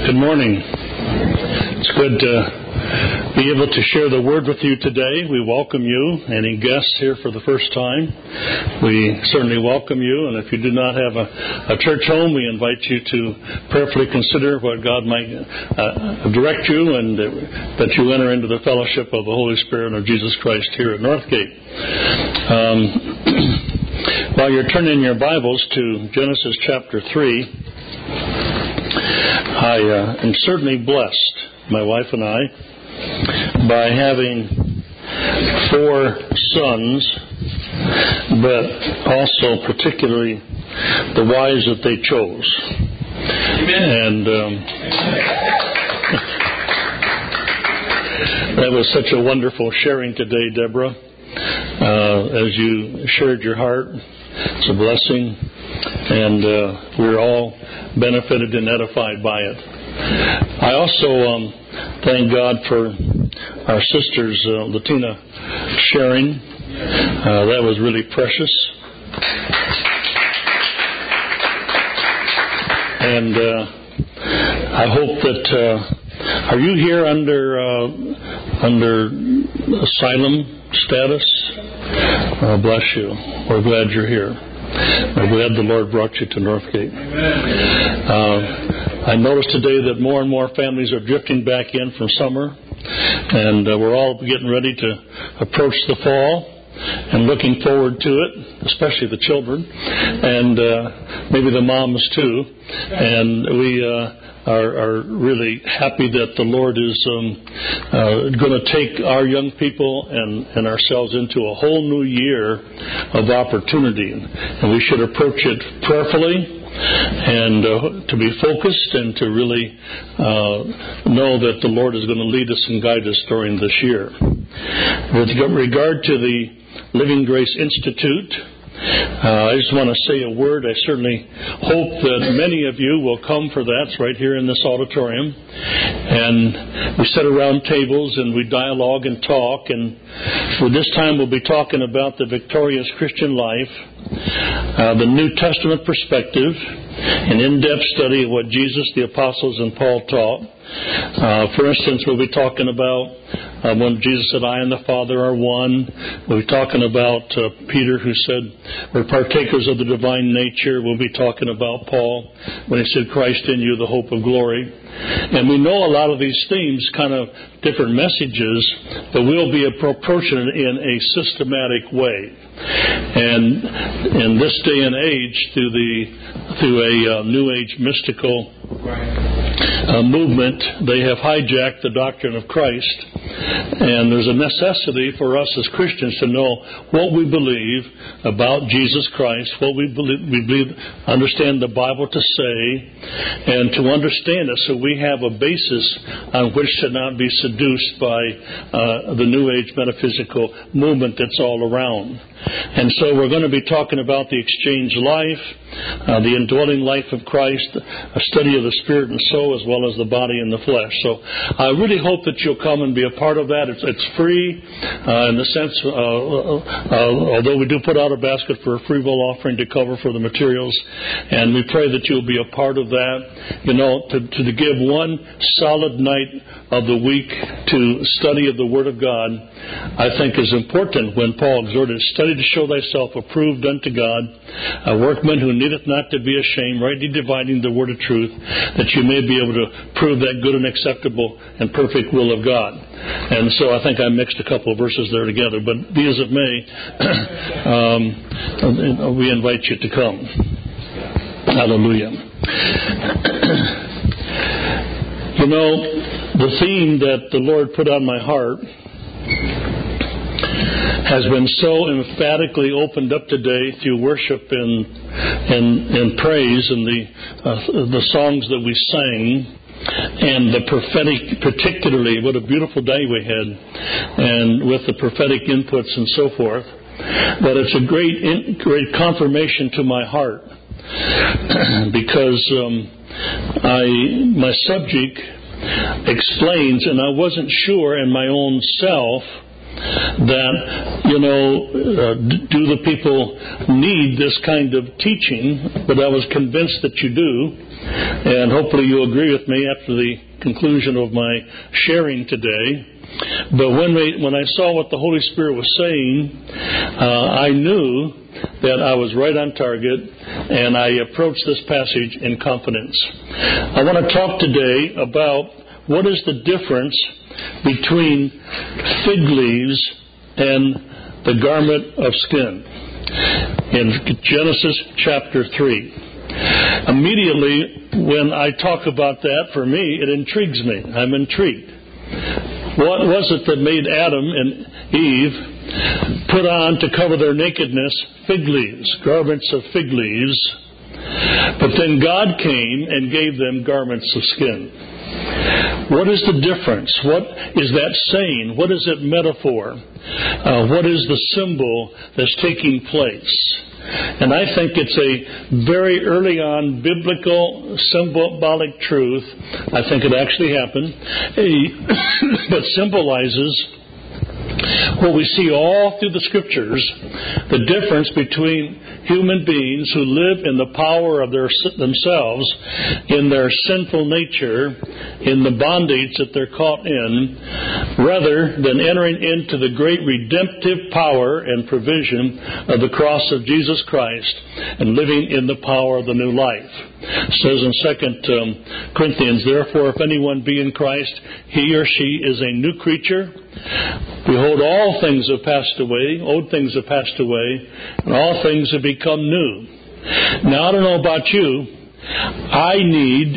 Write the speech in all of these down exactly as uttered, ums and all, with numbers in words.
Good morning. It's good to be able to share the Word with you today. We welcome you. Any guests here for the first time, we certainly welcome you. And if you do not have a, a church home, we invite you to prayerfully consider what God might uh, direct you, and uh, that you enter into the fellowship of the Holy Spirit of Jesus Christ here at Northgate. Um, while you're turning your Bibles to Genesis chapter three, I uh, am certainly blessed, my wife and I, by having four sons, but also particularly the wives that they chose. Amen. And um, that was such a wonderful sharing today, Deborah, uh, as you shared your heart. It's a blessing, and uh, we're all benefited and edified by it. I also um, thank God for our sisters, uh, Latina, sharing. Uh, that was really precious. And uh, I hope that, uh, are you here under uh, under asylum status? Uh, bless you. We're glad you're here. We're glad the Lord brought you to Northgate. Uh, I noticed today that more and more families are drifting back in from summer, and uh, we're all getting ready to approach the fall and looking forward to it, especially the children, and uh, maybe the moms too. And we uh, are, are really happy that the Lord is um, uh, going to take our young people and, and ourselves into a whole new year of opportunity. And we should approach it prayerfully, and uh, to be focused, and to really uh, know that the Lord is going to lead us and guide us during this year. With regard to the Living Grace Institute, Uh, I just want to say a word. I certainly hope that many of you will come for that. It's right here in this auditorium. And we sit around tables and we dialogue and talk. And for this time we'll be talking about the victorious Christian life, uh, the New Testament perspective, an in-depth study of what Jesus, the apostles, and Paul taught. Uh, for instance, we'll be talking about uh, when Jesus said, I and the Father are one. We'll be talking about uh, Peter, who said, we're partakers of the divine nature. We'll be talking about Paul when he said, Christ in you, the hope of glory. And we know a lot of these themes, kind of different messages, but we'll be approaching it in a systematic way. And in this day and age, through the through a uh, New Age mystical uh, movement, they have hijacked the doctrine of Christ. And there's a necessity for us as Christians to know what we believe about Jesus Christ, what we believe, we believe, understand the Bible to say, and to understand it so we have a basis on which to not be seduced by uh, the New Age metaphysical movement that's all around. And so we're going to be talking about the exchange life, uh, the indwelling life of Christ, a study of the spirit and soul, as well as the body and the flesh. So I really hope that you'll come and be a part of that. It's, it's free uh, in the sense, uh, uh, although we do put out a basket for a free will offering to cover for the materials, and we pray that you'll be a part of that. You know, to, to give one solid night of the week to study of the Word of God, I think is important. When Paul exhorted, study to show thyself approved unto God, a workman who needeth not to be ashamed, rightly dividing the word of truth, that you may be able to prove that good and acceptable and perfect will of God. And so I think I mixed a couple of verses there together, but be as it may, um, we invite you to come. Hallelujah. You know, the theme that the Lord put on my heart has been so emphatically opened up today through worship and and, and praise, and the uh, the songs that we sang, and the prophetic, particularly, what a beautiful day we had, and with the prophetic inputs and so forth, that it's a great great confirmation to my heart, because um, I my subject explains, and I wasn't sure in my own self that, you know, uh, do the people need this kind of teaching? But I was convinced that you do, and hopefully you'll agree with me after the conclusion of my sharing today. But when we, when I saw what the Holy Spirit was saying, uh, I knew that I was right on target, and I approached this passage in confidence. I want to talk today about what is the difference between fig leaves and the garment of skin in Genesis chapter three. Immediately when I talk about that, for me, it intrigues me. I'm intrigued. What was it that made Adam and Eve put on to cover their nakedness fig leaves, garments of fig leaves? But then God came and gave them garments of skin. What is the difference? What is that saying? What is it metaphor? Uh, what is the symbol that's taking place? And I think it's a very early on biblical symbolic truth. I think it actually happened. That symbolizes what we see all through the Scriptures, the difference between human beings who live in the power of their themselves, in their sinful nature, in the bondage that they're caught in, rather than entering into the great redemptive power and provision of the cross of Jesus Christ and living in the power of the new life. It says in Second um, Corinthians, therefore, if anyone be in Christ, he or she is a new creature. Behold, all things have passed away, old things have passed away, and all things have become new. Now, I don't know about you, I need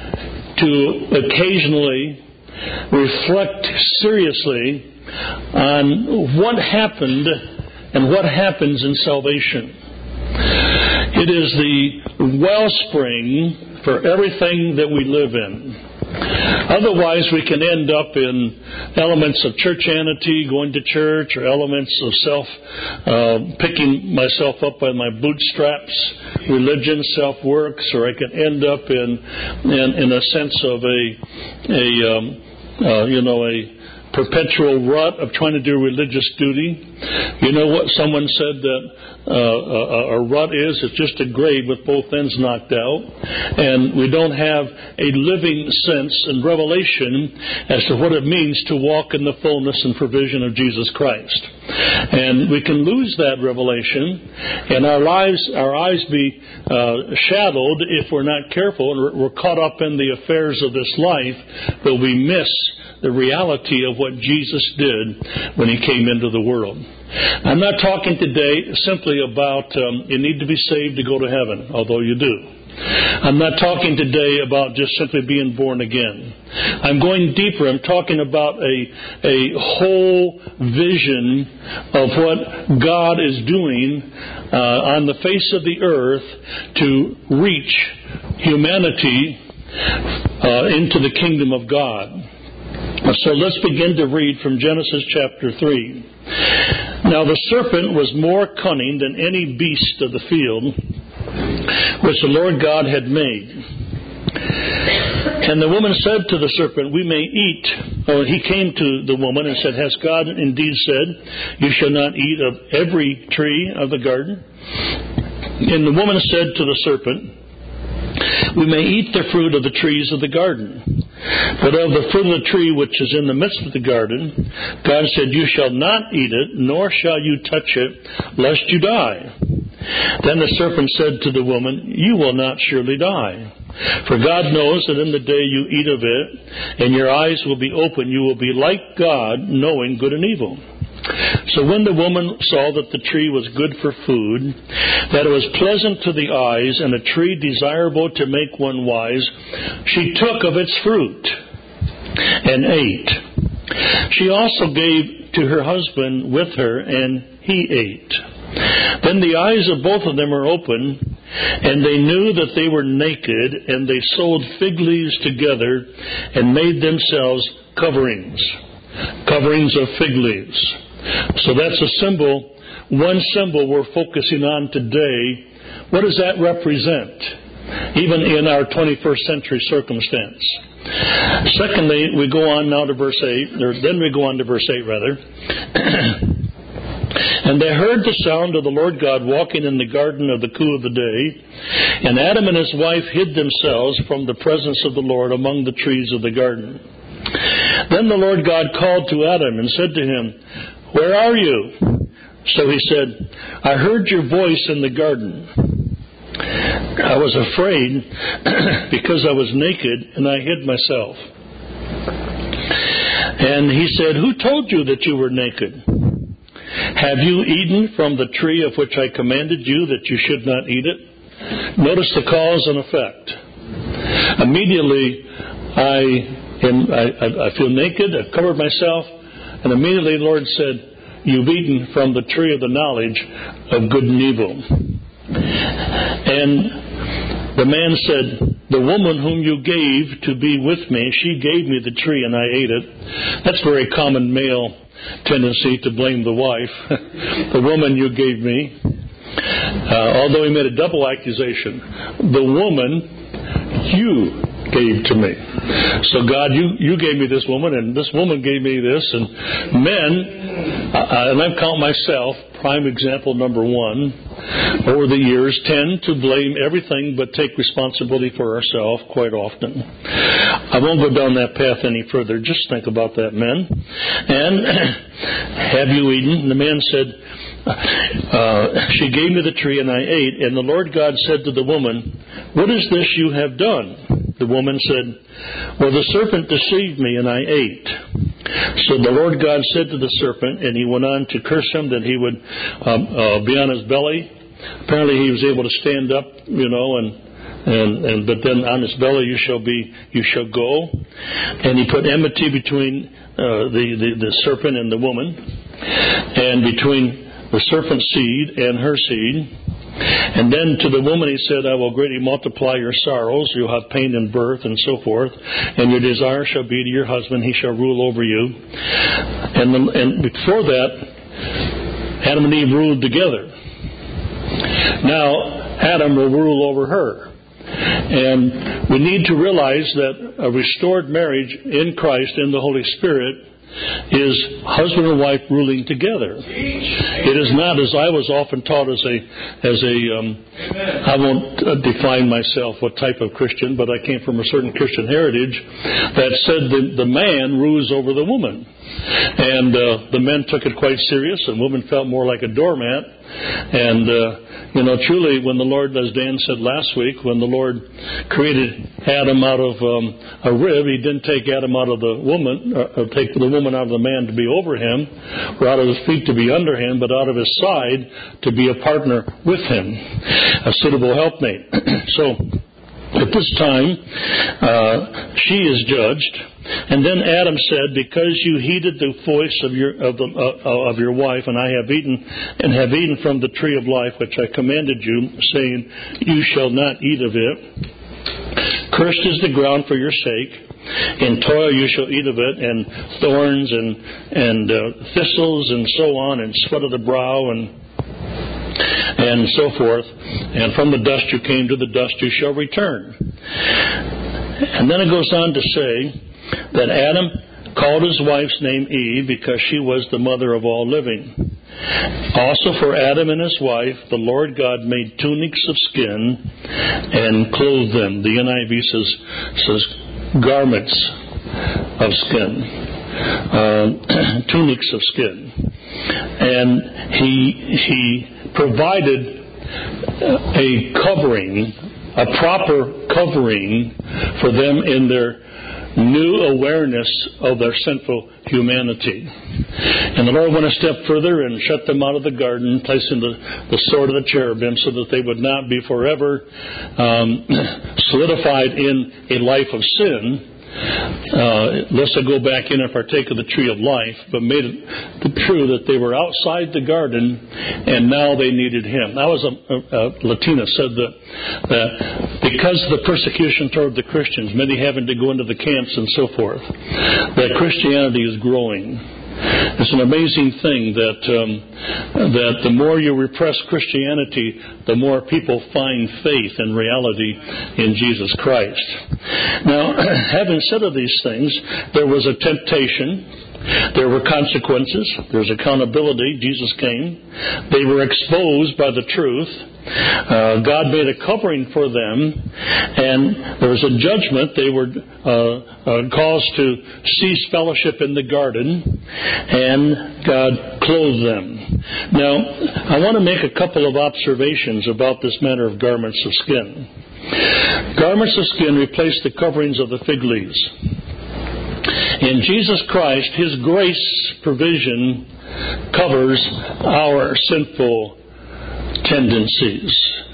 to occasionally reflect seriously on what happened and what happens in salvation. It is the wellspring for everything that we live in. Otherwise, we can end up in elements of churchianity, going to church, or elements of self, uh, picking myself up by my bootstraps, religion, self-works, or I can end up in, in, in a sense of a, a um, uh, you know, a perpetual rut of trying to do religious duty. You know what someone said that uh, a, a rut is? It's just a grave with both ends knocked out. And we don't have a living sense and revelation as to what it means to walk in the fullness and provision of Jesus Christ. And we can lose that revelation, and our lives, our eyes be uh, shadowed if we're not careful, and we're caught up in the affairs of this life, but we miss the reality of what Jesus did when He came into the world. I'm not talking today simply about um, you need to be saved to go to heaven, although you do. I'm not talking today about just simply being born again. I'm going deeper. I'm talking about a, a whole vision of what God is doing uh, on the face of the earth to reach humanity uh, into the kingdom of God. So let's begin to read from Genesis chapter three. Now the serpent was more cunning than any beast of the field which the Lord God had made. And the woman said to the serpent, we may eat. Oh, he came to the woman and said, has God indeed said, you shall not eat of every tree of the garden? And the woman said to the serpent, we may eat the fruit of the trees of the garden. But of the fruit of the tree which is in the midst of the garden, God said, you shall not eat it, nor shall you touch it, lest you die. Then the serpent said to the woman, you will not surely die. For God knows that in the day you eat of it, and your eyes will be open, you will be like God, knowing good and evil. So when the woman saw that the tree was good for food, that it was pleasant to the eyes, and a tree desirable to make one wise, she took of its fruit and ate. She also gave to her husband with her, and he ate. Then the eyes of both of them were open, and they knew that they were naked, and they sewed fig leaves together and made themselves coverings, coverings of fig leaves. So that's a symbol, one symbol we're focusing on today. What does that represent? even in our twenty-first century circumstance. Secondly, we go on now to verse eight, or then we go on to verse eight rather. And they heard the sound of the Lord God walking in the garden of the cool of the day, and Adam and his wife hid themselves from the presence of the Lord among the trees of the garden. Then the Lord God called to Adam and said to him, "Where are you?" So he said, "I heard your voice in the garden. I was afraid because I was naked and I hid myself." And he said, "Who told you that you were naked? Have you eaten from the tree of which I commanded you that you should not eat it?" Notice the cause and effect. Immediately, I, am, I, I feel naked, I've covered myself, and immediately the Lord said, "You've eaten from the tree of the knowledge of good and evil." And the man said, "The woman whom you gave to be with me, she gave me the tree and I ate it." That's very common male tendency to blame the wife. "The woman you gave me." Uh, although he made a double accusation. "The woman you gave to me." So God, you, you gave me this woman, and this woman gave me this. And men, uh, and I count myself, prime example number one, over the years, tend to blame everything but take responsibility for ourselves quite often. I won't go down that path any further. Just think about that, men. And have you eaten? And the man said, uh, "She gave me the tree and I ate." And the Lord God said to the woman, "What is this you have done?" The woman said, "Well, the serpent deceived me and I ate." So the Lord God said to the serpent, and he went on to curse him that he would um, uh, be on his belly. Apparently he was able to stand up, you know, and And, and but then on his belly you shall be, you shall go. And he put enmity between uh, the, the the serpent and the woman, and between the serpent's seed and her seed. And then to the woman he said, "I will greatly multiply your sorrows. You'll have pain in birth," and so forth. "And your desire shall be to your husband; he shall rule over you." And the, and before that, Adam and Eve ruled together. Now Adam will rule over her. And we need to realize that a restored marriage in Christ, in the Holy Spirit, is husband and wife ruling together. It is not, as I was often taught as a, as a um, I won't uh, define myself what type of Christian, but I came from a certain Christian heritage that said the, the man rules over the woman. And uh, the men took it quite serious, and women felt more like a doormat. And, uh, you know, truly, when the Lord, as Dan said last week, when the Lord created Adam out of um, a rib, He didn't take Adam out of the woman, or take the woman out of the man to be over him, or out of his feet to be under him, but out of his side to be a partner with him, a suitable helpmate. So, at this time, uh, she is judged. And then Adam said, "Because you heeded the voice of your of, the, uh, of your wife, and I have eaten and have eaten from the tree of life, which I commanded you, saying, you shall not eat of it. Cursed is the ground for your sake. In toil you shall eat of it, and thorns and and uh, thistles and so on, and sweat of the brow and." and so forth. And from the dust you came, to the dust you shall return. And then it goes on to say that Adam called his wife's name Eve because she was the mother of all living. Also for Adam and his wife, the Lord God made tunics of skin and clothed them. The N I V says, says garments of skin. Uh, tunics of skin. And he he provided a covering, a proper covering for them in their new awareness of their sinful humanity. And the Lord went a step further and shut them out of the garden, placing the, the sword of the cherubim so that they would not be forever um, solidified in a life of sin, Uh, lest I go back in and partake of the tree of life, but made it true that they were outside the garden and now they needed Him. That was a, a, a Latina said that, that because of the persecution toward the Christians, many having to go into the camps and so forth, that Christianity is growing. It's an amazing thing that um, that the more you repress Christianity, the more people find faith and reality in Jesus Christ. Now, having said of these things, there was a temptation. There were consequences. There's accountability. Jesus came. They were exposed by the truth. Uh, God made a covering for them, and there was a judgment. They were uh, uh, caused to cease fellowship in the garden, and God clothed them. Now, I want to make a couple of observations about this matter of garments of skin. Garments of skin replaced the coverings of the fig leaves. In Jesus Christ, His grace provision covers our sinful tendencies,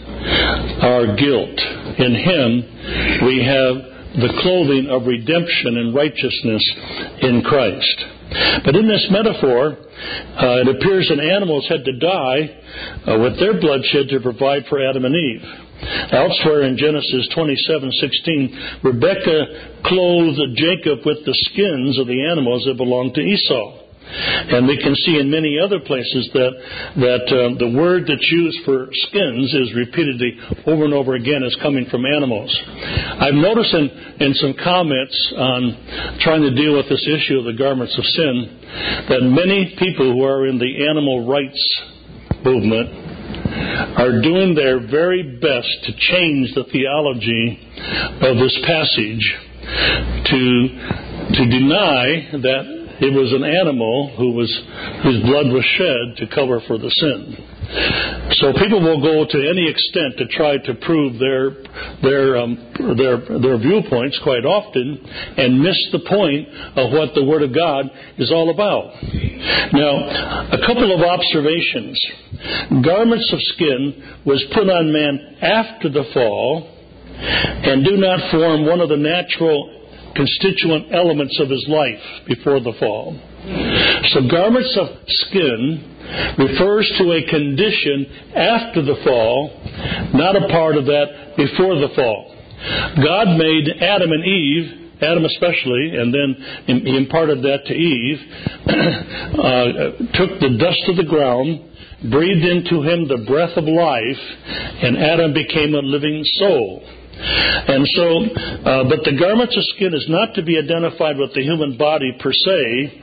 our guilt. In Him, we have the clothing of redemption and righteousness in Christ. But in this metaphor, uh, it appears that animals had to die uh, with their bloodshed to provide for Adam and Eve. Elsewhere in Genesis twenty-seven sixteen, Rebekah clothed Jacob with the skins of the animals that belonged to Esau. And we can see in many other places that that uh, the word that's used for skins is repeatedly over and over again as coming from animals. I've noticed in, in some comments on trying to deal with this issue of the garments of sin that many people who are in the animal rights movement are doing their very best to change the theology of this passage to to deny that it was an animal who was whose blood was shed to cover for the sin. So people will go to any extent to try to prove their their um, their their viewpoints quite often and miss the point of what the Word of God is all about. Now, a couple of observations. Garments of skin was put on man after the fall and do not form one of the natural constituent elements of his life before the fall. So garments of skin refers to a condition after the fall, not a part of that before the fall. God made Adam and Eve, Adam especially, and then he imparted that to Eve, uh, took the dust of the ground, breathed into him the breath of life, and Adam became a living soul. And so, uh, but the garments of skin is not to be identified with the human body per se,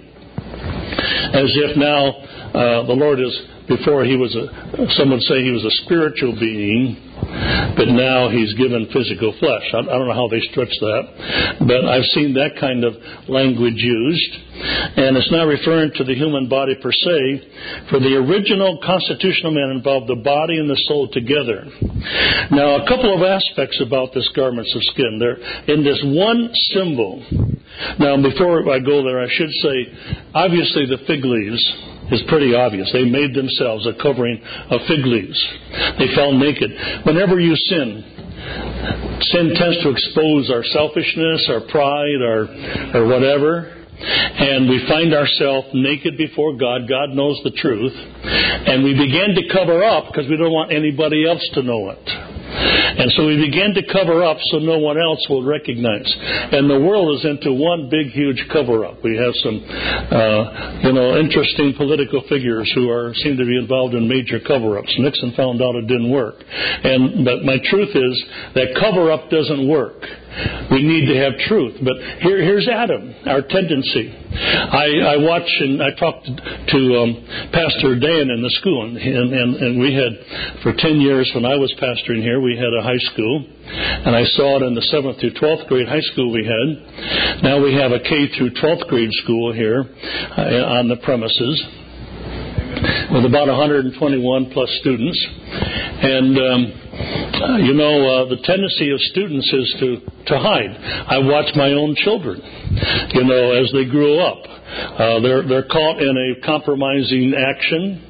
as if now uh, the Lord is, before he was a, some would say he was a spiritual being, but now he's given physical flesh. I, I don't know how they stretch that, but I've seen that kind of language used. And it's not referring to the human body per se. For the original constitutional man involved the body and the soul together. Now, a couple of aspects about this garments of skin. They're in this one symbol. Now, before I go there, I should say, obviously the fig leaves is pretty obvious. They made themselves a covering of fig leaves. They fell naked. Whenever you sin, sin tends to expose our selfishness, our pride, our, or whatever. And we find ourselves naked before God. God knows the truth. And we begin to cover up because we don't want anybody else to know it. And so we begin to cover up so no one else will recognize. And the world is into one big, huge cover-up. We have some, uh, you know, interesting political figures who are seem to be involved in major cover-ups. Nixon found out it didn't work. And but my truth is that cover-up doesn't work. We need to have truth. But here, here's Adam, our tendency. I, I watch and I talked to, to um, Pastor Dan in the school, and, and, and we had, for ten years when I was pastoring here, we had a high school, and I saw it in the seventh through twelfth grade high school we had. Now we have a K through twelfth grade school here uh, on the premises, with about one hundred twenty-one plus students. And, um, you know, uh, the tendency of students is to, to hide. I watch my own children, you know, as they grew up. Uh, they're, they're caught in a compromising action.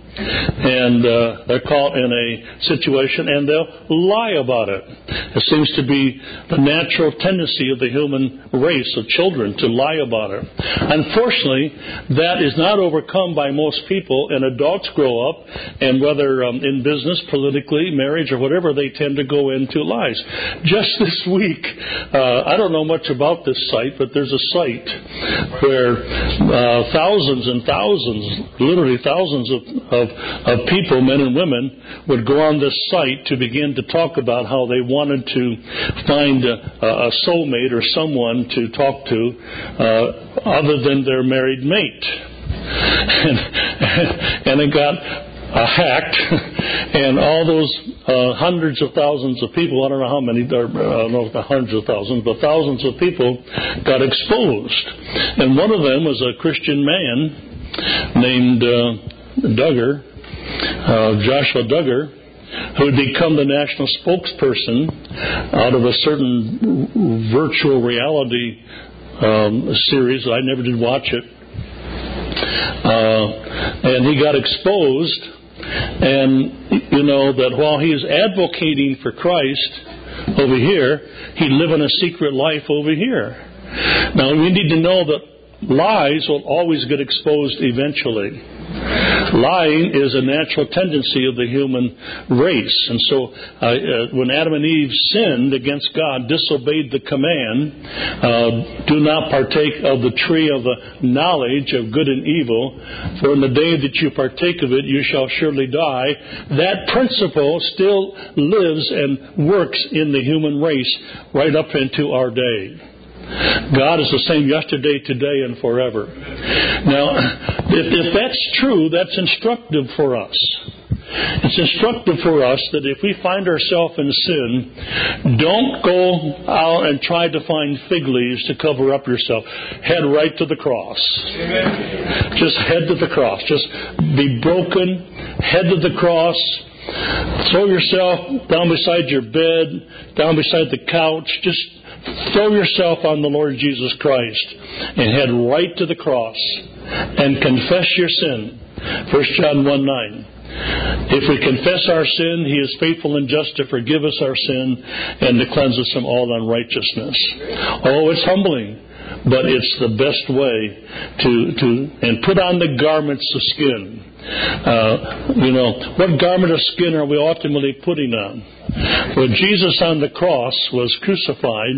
and uh, they're caught in a situation and they'll lie about it. It seems to be the natural tendency of the human race of children to lie about it. Unfortunately, that is not overcome by most people, and adults grow up, and whether um, in business, politically, marriage, or whatever, they tend to go into lies. Just this week, uh, I don't know much about this site, but there's a site where uh, thousands and thousands, literally thousands of, of, of people, men and women, would go on this site to begin to talk about how they wanted to find a, a soulmate or someone to talk to uh, other than their married mate. And, and it got uh, hacked, and all those uh, hundreds of thousands of people, I don't know how many, or, uh, I don't know if the hundreds of thousands, but thousands of people got exposed. And one of them was a Christian man named uh, Duggar, uh, Joshua Duggar, who had become the national spokesperson out of a certain virtual reality um, series. I never did watch it. Uh, and he got exposed, and you know that while he is advocating for Christ over here, he lived in a secret life over here. Now we need to know that lies will always get exposed eventually. Lying is a natural tendency of the human race. And so uh, uh, when Adam and Eve sinned against God, disobeyed the command, uh, do not partake of the tree of the knowledge of good and evil, for in the day that you partake of it, you shall surely die. That principle still lives and works in the human race right up into our day. God is the same yesterday, today, and forever. Now, if, if that's true, that's instructive for us. It's instructive for us that if we find ourselves in sin, don't go out and try to find fig leaves to cover up yourself. Head right to the cross. Amen. Just head to the cross. Just be broken. Head to the cross. Throw yourself down beside your bed, down beside the couch. Just throw yourself on the Lord Jesus Christ and head right to the cross and confess your sin. First John one nine. If we confess our sin, He is faithful and just to forgive us our sin and to cleanse us from all unrighteousness. Oh, it's humbling, but it's the best way to, to and put on the garments of skin. Uh, you know, what garment of skin are we ultimately putting on? Well, Jesus on the cross was crucified,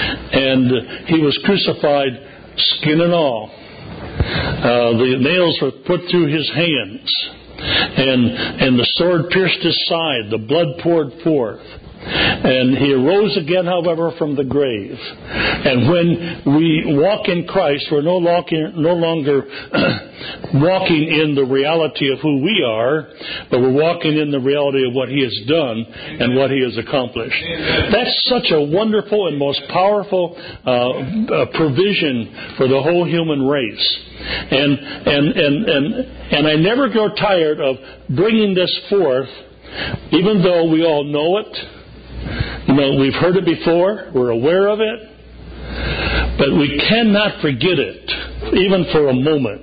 and He was crucified skin and all. Uh, the nails were put through His hands, and and the sword pierced His side, the blood poured forth. And He arose again, however, from the grave. And when we walk in Christ, we're no longer, no longer walking in the reality of who we are, but we're walking in the reality of what He has done and what He has accomplished. That's such a wonderful and most powerful uh, uh, provision for the whole human race. And, and, and, and, and I never grow tired of bringing this forth, even though we all know it. You know, we've heard it before, we're aware of it, but we cannot forget it, even for a moment.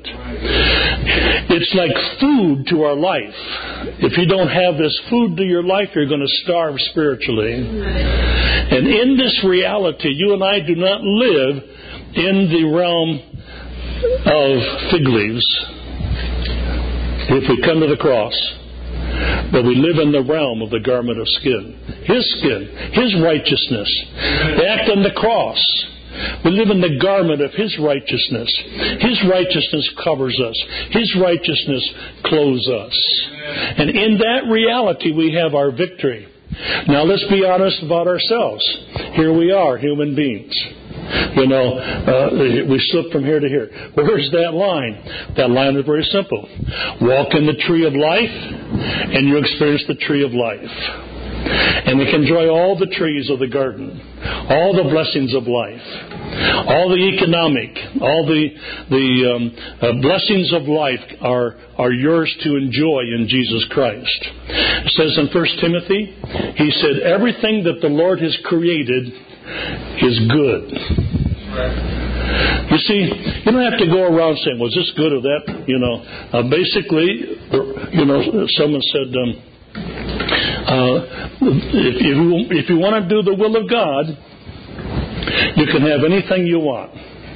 It's like food to our life. If you don't have this food to your life, you're going to starve spiritually. And in this reality, you and I do not live in the realm of fig leaves, if we come to the cross. But we live in the realm of the garment of skin. His skin, His righteousness. The act on the cross. We live in the garment of His righteousness. His righteousness covers us. His righteousness clothes us. And in that reality we have our victory. Now let's be honest about ourselves. Here we are, human beings. You know, uh, we slip from here to here. Where's that line? That line is very simple. Walk in the tree of life, and you experience the tree of life. And we can enjoy all the trees of the garden, all the blessings of life, all the economic, all the the um, uh, blessings of life are are yours to enjoy in Jesus Christ. It says in First Timothy, he said, everything that the Lord has created is good. You see, you don't have to go around saying, "Was this good or that?" You know, uh, basically, you know, someone said, um, uh, if, if you if you want to do the will of God, you can have anything you want,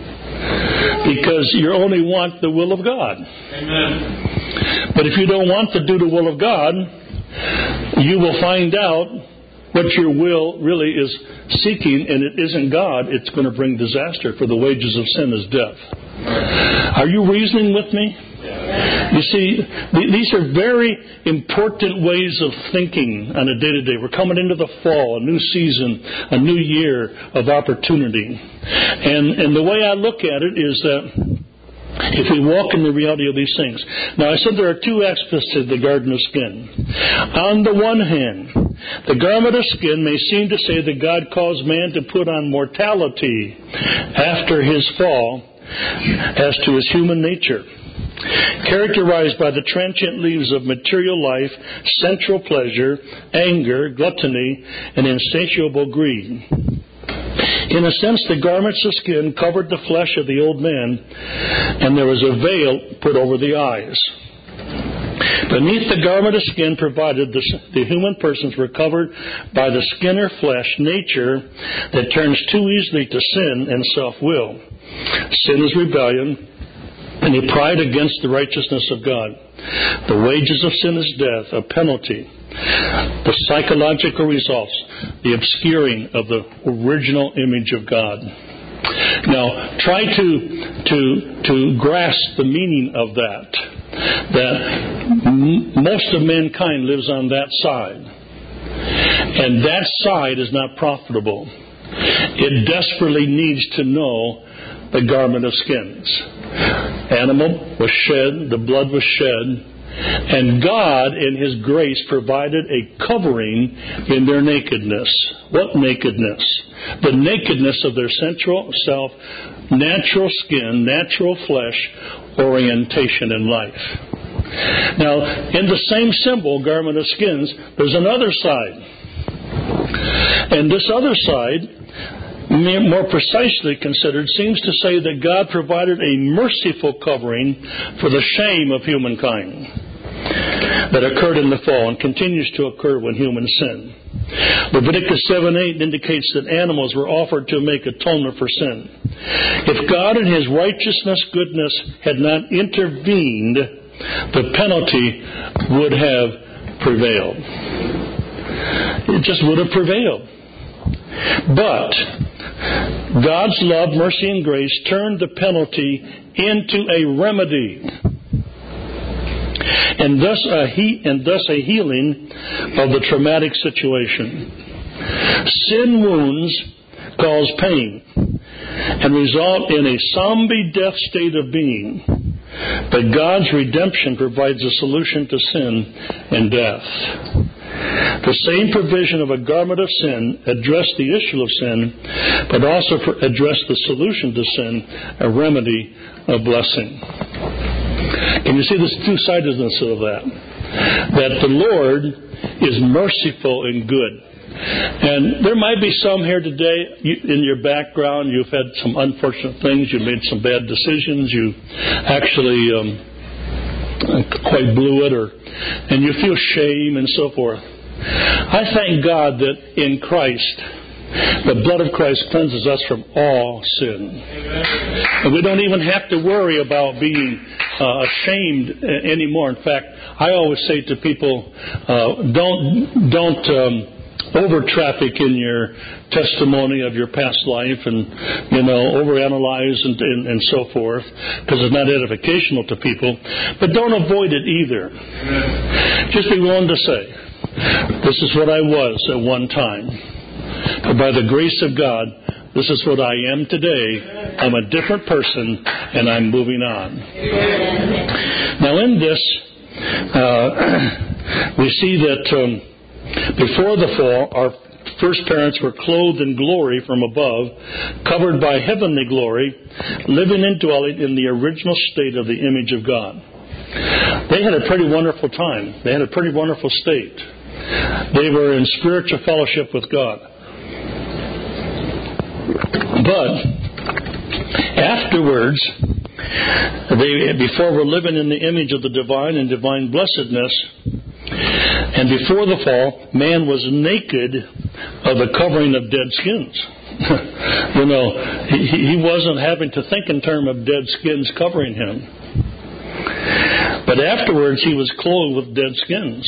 because you only want the will of God. Amen. But if you don't want to do the will of God, you will find out what your will really is seeking, and it isn't God. It's going to bring disaster, for the wages of sin is death. Are you reasoning with me? You see, these are very important ways of thinking on a day-to-day. We're coming into the fall, a new season, a new year of opportunity. And, and the way I look at it is that if we walk in the reality of these things. Now, I said there are two aspects to the garden of skin. On the one hand, the garment of skin may seem to say that God caused man to put on mortality after his fall as to his human nature, characterized by the transient leaves of material life, sensual pleasure, anger, gluttony, and insatiable greed. In a sense, the garments of skin covered the flesh of the old man, and there was a veil put over the eyes. Beneath the garment of skin provided, the, the human persons were covered by the skin or flesh nature that turns too easily to sin and self-will. Sin is rebellion and a pride against the righteousness of God. The wages of sin is death, a penalty. The psychological results, the obscuring of the original image of God. Now, try to to to grasp the meaning of that. That m- most of mankind lives on that side, and that side is not profitable. It desperately needs to know the garment of skins. Animal was shed, the blood was shed. And God, in His grace, provided a covering in their nakedness. What nakedness? The nakedness of their central self, natural skin, natural flesh, orientation in life. Now, in the same symbol, garment of skins, there's another side. And this other side, more precisely considered, seems to say that God provided a merciful covering for the shame of humankind that occurred in the fall and continues to occur when humans sin. Leviticus seven eight indicates that animals were offered to make atonement for sin. If God in His righteousness, goodness had not intervened, the penalty would have prevailed. It just would have prevailed. But God's love, mercy, and grace turned the penalty into a remedy, and thus a he, and thus a healing of the traumatic situation. Sin wounds cause pain and result in a zombie death state of being, but God's redemption provides a solution to sin and death. The same provision of a garment of sin addressed the issue of sin, but also addressed the solution to sin, a remedy of blessing. Can you see the two-sidedness of that? That the Lord is merciful and good. And there might be some here today, you, in your background, you've had some unfortunate things, you made some bad decisions, you actually um, quite blew it, or and you feel shame and so forth. I thank God that in Christ, the blood of Christ cleanses us from all sin. Amen. And we don't even have to worry about being uh, ashamed anymore. In fact, I always say to people, uh, don't don't um, over traffic in your testimony of your past life, and you know overanalyze and, and, and so forth, because it's not edificational to people. But don't avoid it either. Amen. Just be willing to say, this is what I was at one time. But by the grace of God, this is what I am today. I'm a different person, and I'm moving on. Now in this, uh, we see that um, before the fall, our first parents were clothed in glory from above, covered by heavenly glory, living and dwelling in the original state of the image of God. They had a pretty wonderful time. They had a pretty wonderful state. They were in spiritual fellowship with God. But Afterwards, they, before we're living in the image of the divine and divine blessedness, and before the fall, man was naked of the covering of dead skins. You know, he, he wasn't having to think in terms of dead skins covering him. But afterwards, he was clothed with dead skins.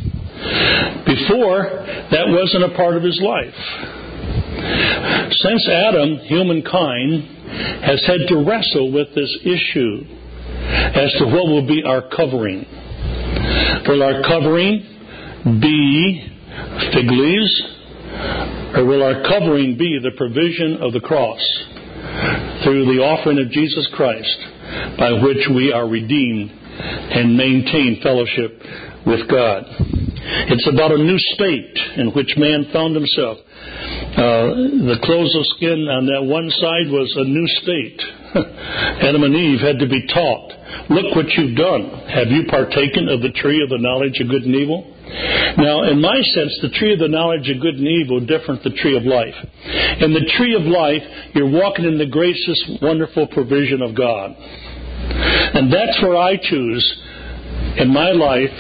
Before, that wasn't a part of his life. Since Adam, humankind has had to wrestle with this issue as to what will be our covering. Will our covering be fig leaves, or will our covering be the provision of the cross through the offering of Jesus Christ, by which we are redeemed and maintain fellowship with God? It's about a new state in which man found himself. Uh, the clothes of skin on that one side was a new state. Adam and Eve had to be taught, look what you've done. Have you partaken of the tree of the knowledge of good and evil? Now, in my sense, the tree of the knowledge of good and evil is different than the tree of life. In the tree of life, you're walking in the gracious, wonderful provision of God. And that's where I choose in my life,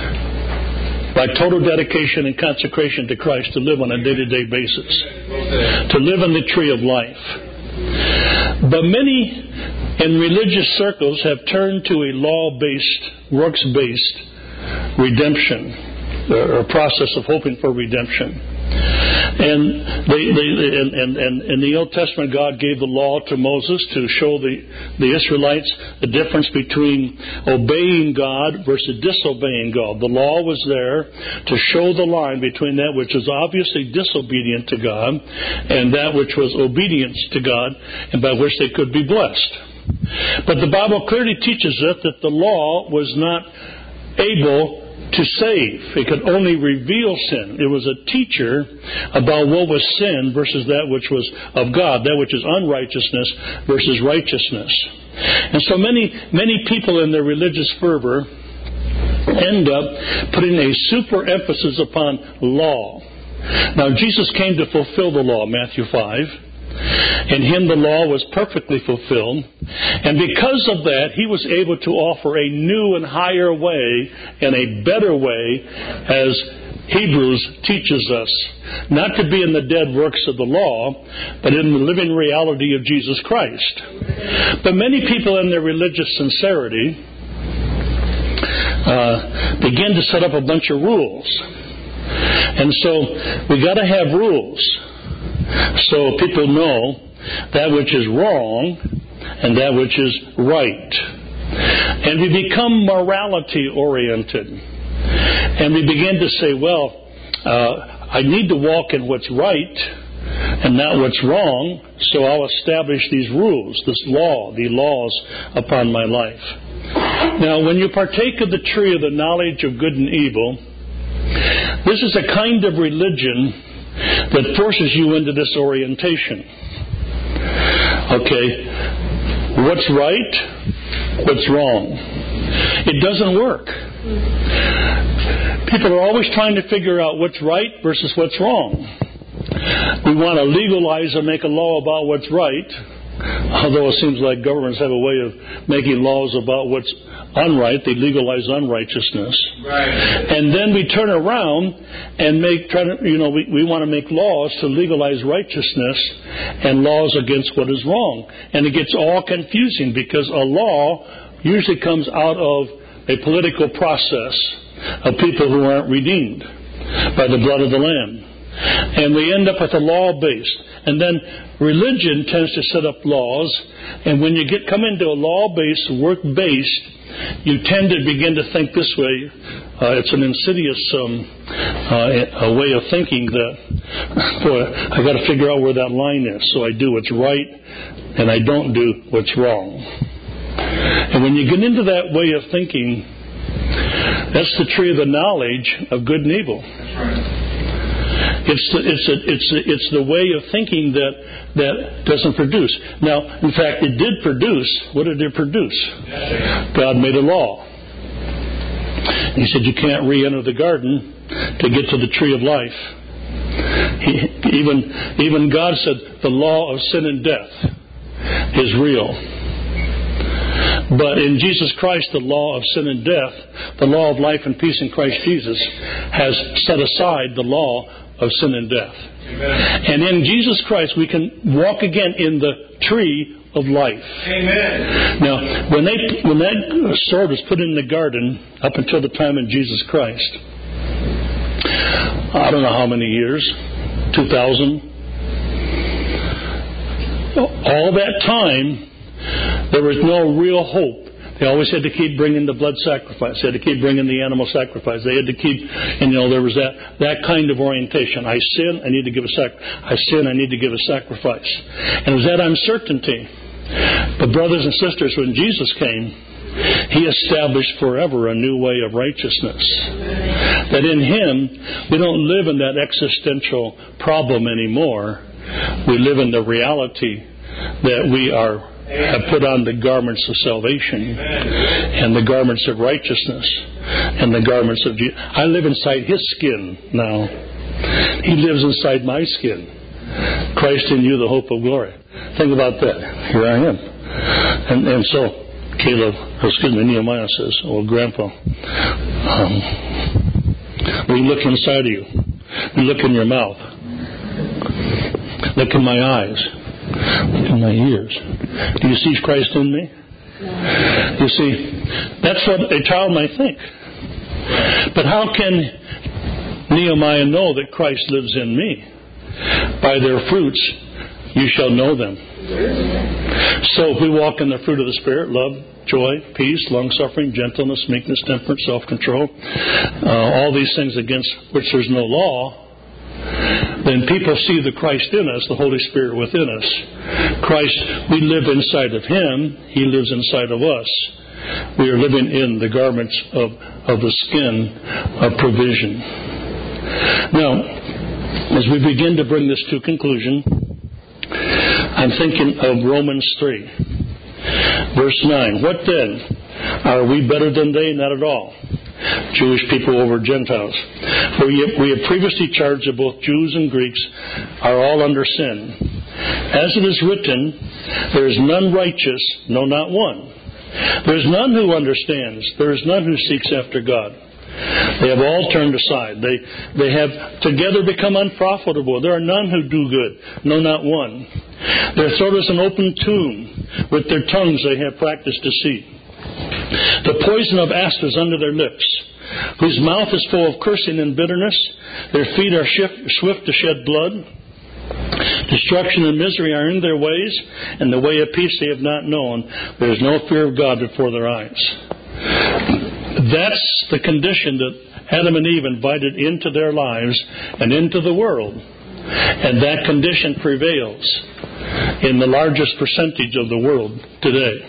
by total dedication and consecration to Christ, to live on a day-to-day basis. To live in the tree of life. But many in religious circles have turned to a law-based, works-based redemption, or process of hoping for redemption. And they, they, and, and, and in the Old Testament, God gave the law to Moses to show the, the Israelites the difference between obeying God versus disobeying God. The law was there to show the line between that which was obviously disobedient to God and that which was obedience to God, and by which they could be blessed. But the Bible clearly teaches us that the law was not able to save. It could only reveal sin. It was a teacher about what was sin versus that which was of God, that which is unrighteousness versus righteousness. And so many, many people in their religious fervor end up putting a super emphasis upon law. Now, Jesus came to fulfill the law, Matthew five. In him the law was perfectly fulfilled, and because of that he was able to offer a new and higher way and a better way, as Hebrews teaches us, not to be in the dead works of the law, but in the living reality of Jesus Christ. But many people in their religious sincerity uh, begin to set up a bunch of rules, and so we got to have rules. So people know that which is wrong and that which is right. And we become morality oriented. And we begin to say, well, uh, I need to walk in what's right and not what's wrong, so I'll establish these rules, this law, the laws upon my life. Now, when you partake of the tree of the knowledge of good and evil, this is a kind of religion that forces you into this orientation. Okay, what's right? What's wrong? It doesn't work. People are always trying to figure out what's right versus what's wrong. We want to legalize and make a law about what's right, although it seems like governments have a way of making laws about what's unright. They legalize unrighteousness. Right. And then we turn around and make, try to, you know, we, we want to make laws to legalize righteousness and laws against what is wrong. And it gets all confusing because a law usually comes out of a political process of people who aren't redeemed by the blood of the Lamb. And we end up with a law-based. And then religion tends to set up laws, and when you get come into a law-based, work-based, you tend to begin to think this way. Uh, it's an insidious um, uh, a way of thinking that, boy, I got to figure out where that line is, so I do what's right and I don't do what's wrong. And when you get into that way of thinking, that's the tree of the knowledge of good and evil. That's right. It's the, it's, a, it's, a, it's the way of thinking that, that doesn't produce. Now, in fact, it did produce. What did it produce? God made a law. He said you can't re-enter the garden to get to the tree of life. He, even, even God said the law of sin and death is real. But in Jesus Christ, the law of sin and death, the law of life and peace in Christ Jesus, has set aside the law of sin and death. Amen. And in Jesus Christ, we can walk again in the tree of life. Amen. Now, when they when that sword was put in the garden, up until the time of Jesus Christ, I don't know how many years, two thousand. All that time, there was no real hope. They always had to keep bringing the blood sacrifice. They had to keep bringing the animal sacrifice. They had to keep, and you know, there was that, that kind of orientation. I sin, I need to give a sac. I sin, I need to give a sacrifice. And it was that uncertainty. But brothers and sisters, when Jesus came, He established forever a new way of righteousness. That in Him, we don't live in that existential problem anymore. We live in the reality that we are have put on the garments of salvation and the garments of righteousness and the garments of Jesus. I live inside His skin now. He lives inside my skin. Christ in you, the hope of glory. Think about that. Here I am. And, and so, Caleb, excuse me, Nehemiah says, oh, Grandpa, um, we look inside of you. We look in your mouth. Look in my eyes. Look in my ears. Do you see Christ in me? You see, that's what a child might think. But how can Nehemiah know that Christ lives in me? By their fruits you shall know them. So if we walk in the fruit of the Spirit, love, joy, peace, long-suffering, gentleness, meekness, temperance, self-control, uh, all these things against which there's no law, then people see the Christ in us, the Holy Spirit within us. Christ, we live inside of Him. He lives inside of us. We are living in the garments of, of the skin of provision. Now, as we begin to bring this to conclusion, I'm thinking of Romans three, verse nine. What then? Are we better than they? Not at all. Jewish people over Gentiles. For we have previously charged that both Jews and Greeks are all under sin. As it is written, there is none righteous, no, not one. There is none who understands. There is none who seeks after God. They have all turned aside. They, they have together become unprofitable. There are none who do good, no, not one. Their throat is an open tomb. With their tongues they have practiced deceit. The poison of asp is under their lips, whose mouth is full of cursing and bitterness. Their feet are swift to shed blood. Destruction and misery are in their ways, and the way of peace they have not known. There is no fear of God before their eyes. That's the condition that Adam and Eve invited into their lives and into the world. And that condition prevails in the largest percentage of the world today.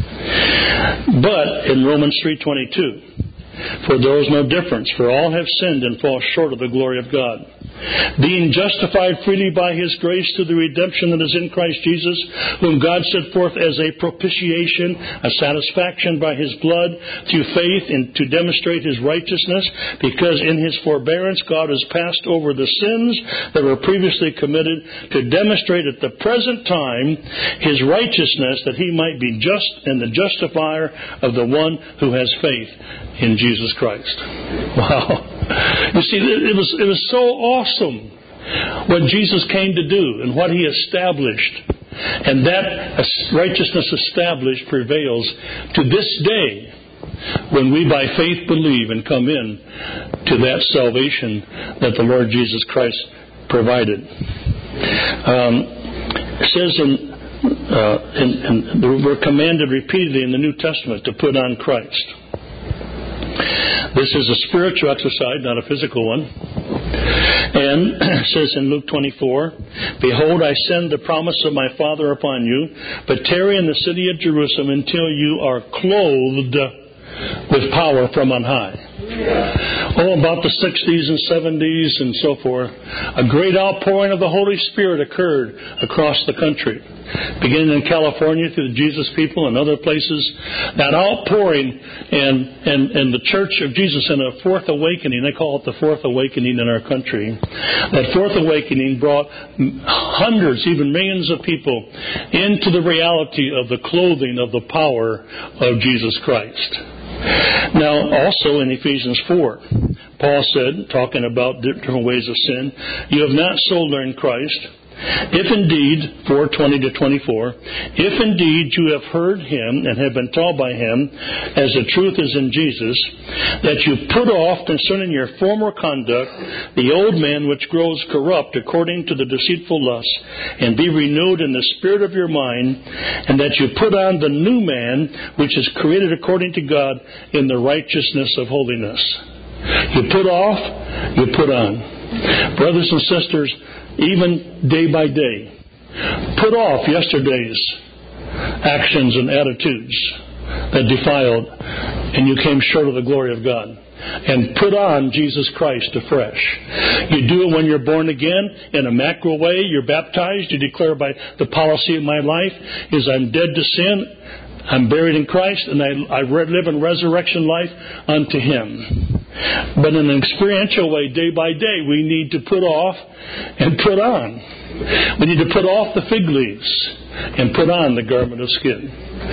But in Romans three twenty-two, for there is no difference, for all have sinned and fall short of the glory of God, being justified freely by His grace through the redemption that is in Christ Jesus, whom God set forth as a propitiation, a satisfaction by His blood, through faith, and to demonstrate His righteousness, because in His forbearance God has passed over the sins that were previously committed, to demonstrate at the present time His righteousness, that He might be just and the justifier of the one who has faith in Jesus Christ. Wow. You see, it was, it was so awesome what Jesus came to do and what He established. And that righteousness established prevails to this day when we by faith believe and come in to that salvation that the Lord Jesus Christ provided. Um, it says in, uh, in, in, we're commanded repeatedly in the New Testament to put on Christ. This is a spiritual exercise, not a physical one. And it says in Luke twenty-four, behold, I send the promise of my Father upon you, but tarry in the city of Jerusalem until you are clothed with power from on high. Oh, about the sixties and seventies and so forth, a great outpouring of the Holy Spirit occurred across the country. Beginning in California through the Jesus People and other places, that outpouring and, and, and the Church of Jesus in a fourth awakening, they call it the fourth awakening in our country. That fourth awakening brought hundreds, even millions of people into the reality of the clothing of the power of Jesus Christ. Now, also in Ephesians four, Paul said, talking about different ways of sin, you have not so learned Christ. If indeed, four twenty to twenty-four, if indeed you have heard Him and have been taught by Him, as the truth is in Jesus, that you put off concerning your former conduct the old man which grows corrupt according to the deceitful lusts, and be renewed in the spirit of your mind, and that you put on the new man which is created according to God in the righteousness of holiness. You put off, you put on. Brothers and sisters, even day by day, put off yesterday's actions and attitudes that defiled, and you came short of the glory of God. And put on Jesus Christ afresh. You do it when you're born again in a macro way. You're baptized. You declare by the policy of my life is I'm dead to sin. I'm buried in Christ, and I, I live in resurrection life unto Him. But in an experiential way, day by day, we need to put off and put on. We need to put off the fig leaves and put on the garment of skin.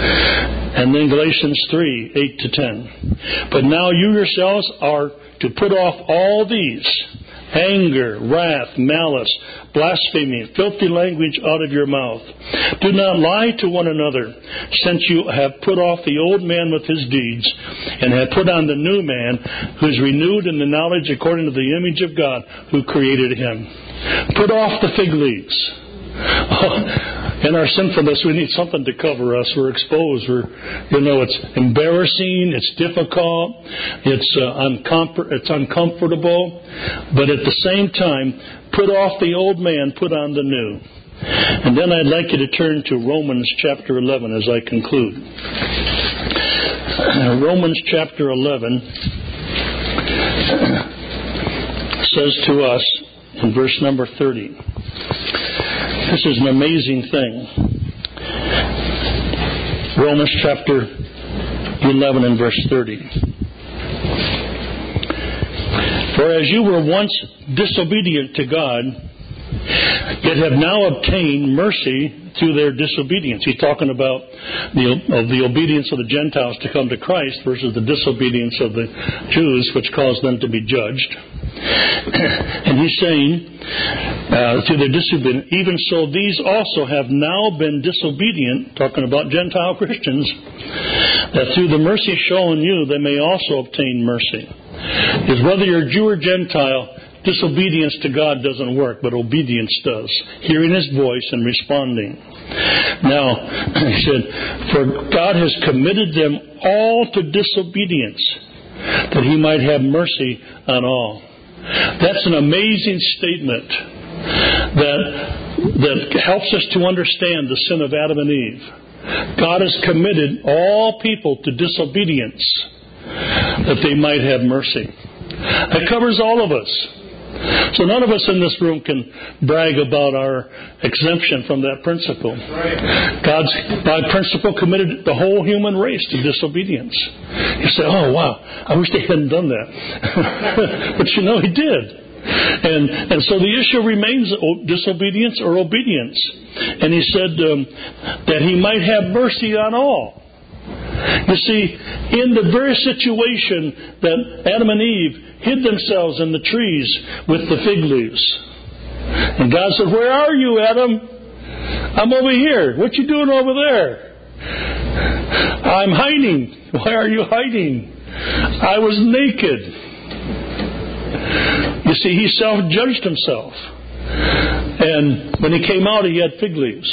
And then Galatians three, eight to ten. But now you yourselves are to put off all these: anger, wrath, malice, blasphemy, filthy language out of your mouth. Do not lie to one another, since you have put off the old man with his deeds, and have put on the new man, who is renewed in the knowledge according to the image of God, who created him. Put off the fig leaves. Oh, in our sinfulness, we need something to cover us. We're exposed. We're, you know, it's embarrassing. It's difficult. It's uh, uncomfort. It's uncomfortable. But at the same time, put off the old man, put on the new. And then I'd like you to turn to Romans chapter eleven as I conclude. Romans chapter eleven says to us in verse number thirty. This is an amazing thing. Romans chapter eleven and verse thirty. For as you were once disobedient to God, yet have now obtained mercy through their disobedience. He's talking about the, of the obedience of the Gentiles to come to Christ versus the disobedience of the Jews, which caused them to be judged. And he's saying, uh, through their disobedience, even so these also have now been disobedient, talking about Gentile Christians, that through the mercy shown you they may also obtain mercy. Because whether you're Jew or Gentile, disobedience to God doesn't work, but obedience does. Hearing His voice and responding. Now, he said, for God has committed them all to disobedience, that He might have mercy on all. That's an amazing statement that, that helps us to understand the sin of Adam and Eve. God has committed all people to disobedience, that they might have mercy. That covers all of us. So none of us in this room can brag about our exemption from that principle. God's, by principle, committed the whole human race to disobedience. You say, oh, wow, I wish they hadn't done that. But you know, He did. And and so the issue remains disobedience or obedience. And He said um, that He might have mercy on all. You see, in the very situation that Adam and Eve hid themselves in the trees with the fig leaves. And God said, where are you, Adam? I'm over here. What you doing over there? I'm hiding. Why are you hiding? I was naked. You see, he self-judged himself. And when he came out, he had fig leaves.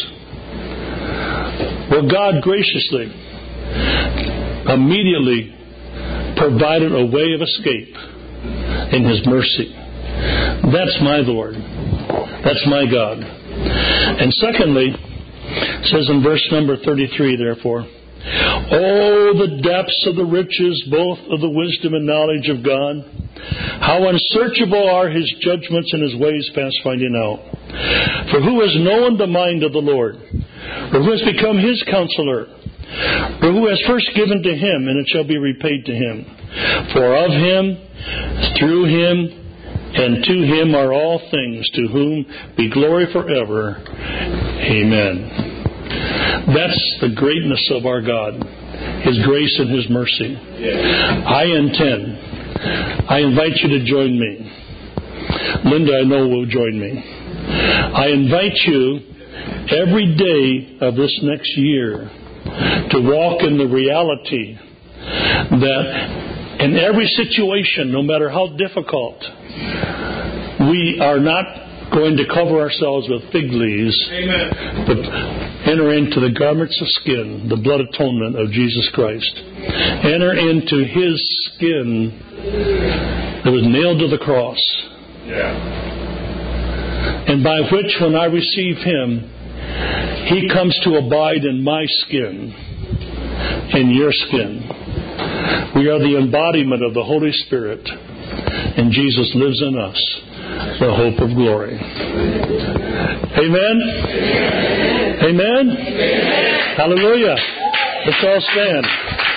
Well, God graciously immediately provided a way of escape in His mercy. That's my Lord. That's my God. And secondly, it says in verse number thirty-three, therefore, Oh, the depths of the riches, both of the wisdom and knowledge of God. How unsearchable are His judgments and His ways past finding out. For who has known the mind of the Lord? Or who has become His counselor? Or who has first given to Him, and it shall be repaid to Him? For of Him, through Him, and to Him are all things, to whom be glory forever. Amen. That's the greatness of our God, His grace and His mercy. I intend, I invite you to join me. Linda, I know, will join me. I invite you every day of this next year to walk in the reality that in every situation, no matter how difficult, we are not going to cover ourselves with fig leaves, Amen. But enter into the garments of skin, the blood atonement of Jesus Christ. Enter into His skin that was nailed to the cross. Yeah. And by which, when I receive Him, He comes to abide in my skin, in your skin. We are the embodiment of the Holy Spirit, and Jesus lives in us, the hope of glory. Amen? Amen? Amen? Hallelujah. Let's all stand.